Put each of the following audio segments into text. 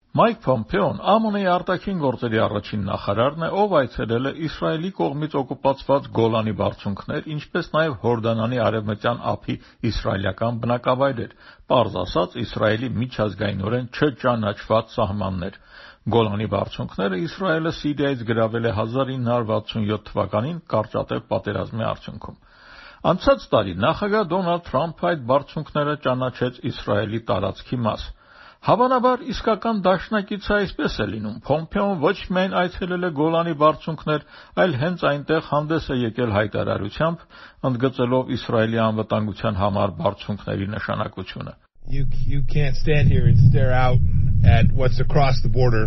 Մայք Փոմփեոն ԱՄՆ-ի արտաքին գործերի առաջին նախարարն է, ով այցելել է Իսրայելի կողմից օկուպացված Գոլանի բարձունքներ, ինչպես նաև Հորդանանի արևմտյան ափի իսրայելական բնակավայրեր, պարզ ասած Իսրայելի միջազգայինորեն չճանաչված սահմաններ։ Գոլանի բարձունքները Իսրայելը Սիրիայից գրավել է 1967 թվականին կարճատև պատերազմի արդյունքում։ Անցած տարի նախագահ Դոնալդ Թրամփը այդ բարձունքները ճանաչեց Իսրայելի տարածքի մաս։ Հավանաբար իսկական դաշնակիցը այսպես է լինում։ Փոմփեոն ոչ միայն այցելել է Գոլանի բարձունքներ, այլ հենց այնտեղ հանդես է եկել հայտարարությամբ, ընդգծելով Իսրայելի անվտանգության համար բարձունքների նշանակությունը։ You can't stand here and stare out at what's across the border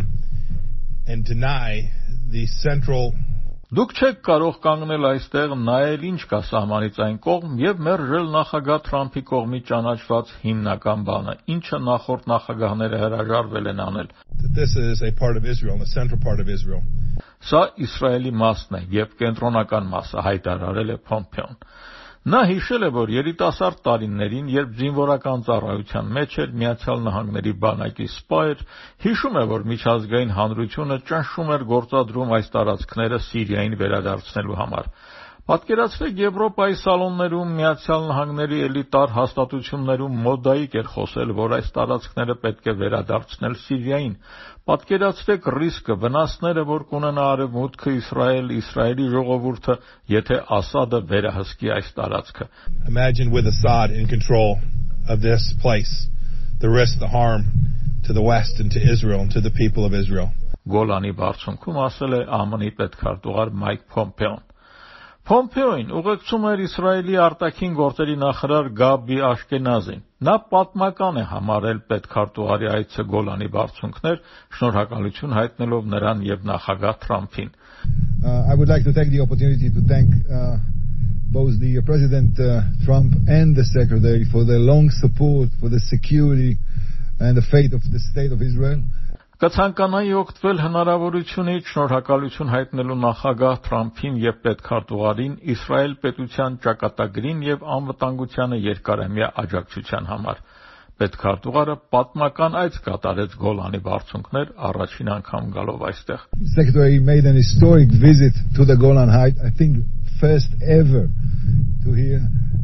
and deny the central Դուք չեք կարող կանգնել այստեղ, նայել ինչ կա սահմանից այն կողմ եւ մերժել նախագահ Թրամփի կողմից ճանաչված հիմնական բանը, ինչը նախորդ նախագահները հրաժարվել են անել։ This is a part of Israel, the central part of Israel. Սա Իսրայելի մասն է եւ կենտրոնական մասը, հայտարարել է Փոմփեոն։ Նա հիշել է, որ երիտասարդ տարիներին, երբ զինվորական ծառայության մեջ էր, Միացյալ Նահանգների բանակի սպա էր, հիշում է, որ միջազգային հանրությունը ճնշում էր գործադրում այս տարածքները Սիրիային վերադարձնելու համար։ Պատկերացրեք, Եվրոպայի սալոններում, Միացյալ Նահանգների էլիտար հաստատություններում մոդայիկ էր խոսել, որ այս տարածքները պետք է վերադարձնել Սիրիային։ Պատկերացրեք ռիսկը, վնասները, որ կունենա Արևմուտքը, Իսրայելի ժողովուրդը, եթե Ասադը վերահսկի այս տարածքը։ Imagine with Assad in control of this place, the risk, the harm to the West and to Israel and to the people of Israel. Գոլանի բարձունքում ասել է ԱՄՆ-ի պետքարտուղար Մայք Փոմփեոն։ Փոմփեոին ուղեկցում էր Իսրայելի արտաքին գործերի նախարար Գաբի Աշկենազին։ Նա պատմական է համարել պետքարտուղարի այցը Գոլանի բարձունքներ, շնորհակալություն հայտնելով նրան եւ նախագահ Թրամփին։ I would like to take the opportunity to thank both the President Trump and the Secretary for their long support for the security and the faith of the State of Israel. Կցանկանայի օգտվել հնարավորությունից շնորհակալություն հայտնելու նախագահ Թրամփին եւ պետքարտուղարին Իսրայել պետության ճակատագրին եւ անվտանգությանը երկարամյա աջակցության համար։ Պետքարտուղարը պատմական այց կատարեց Գոլանի բարձունքներ առաջին անգամ գալով այստեղ։ Secretary made an historic visit to the Golan Heights, I think first ever to here